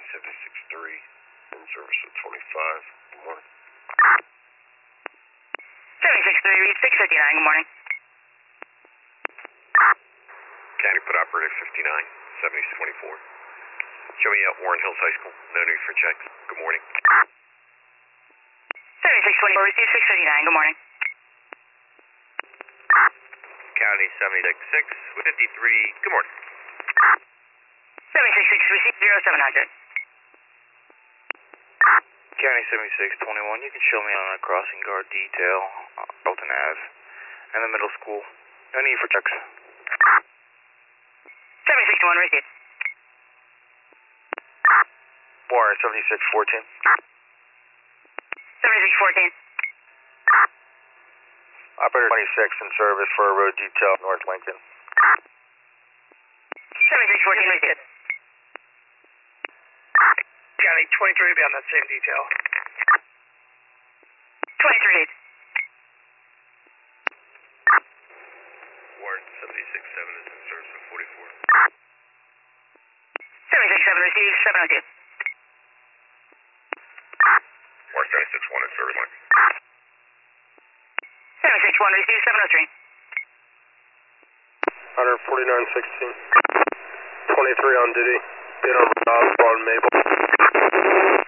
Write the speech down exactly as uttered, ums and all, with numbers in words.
seventy-six three, in service of twenty-five. Good morning. seventy-six three, read six fifty-nine, good morning. County put operator fifty-nine, seventy twenty-four. Show me out Warren Hills High School. No need for checks. Good morning. seventy-six twenty-four, receive six fifty-nine, good morning. County seventy-six six, fifty-three, good morning. seventy-six six, receive zero seven hundred. County seventy-six twenty-one, you can show me on a crossing guard detail, uh, Belton Ave, and the middle school. No need for checks. seventy-six one, receive. Warren seventy-six fourteen. seventy-six fourteen. Operator twenty-six in service for a road detail North Lincoln. seventy-six fourteen, receive. County twenty-three will be on that same detail. twenty-three. Warren seventy-six seven is in service of forty-four. seventy-six seven, receive seven oh two. Warren seventy-six one in service line. seventy-six one, receive seven oh three. one forty-nine sixteen. twenty-three on duty. Get on Oswald Maple.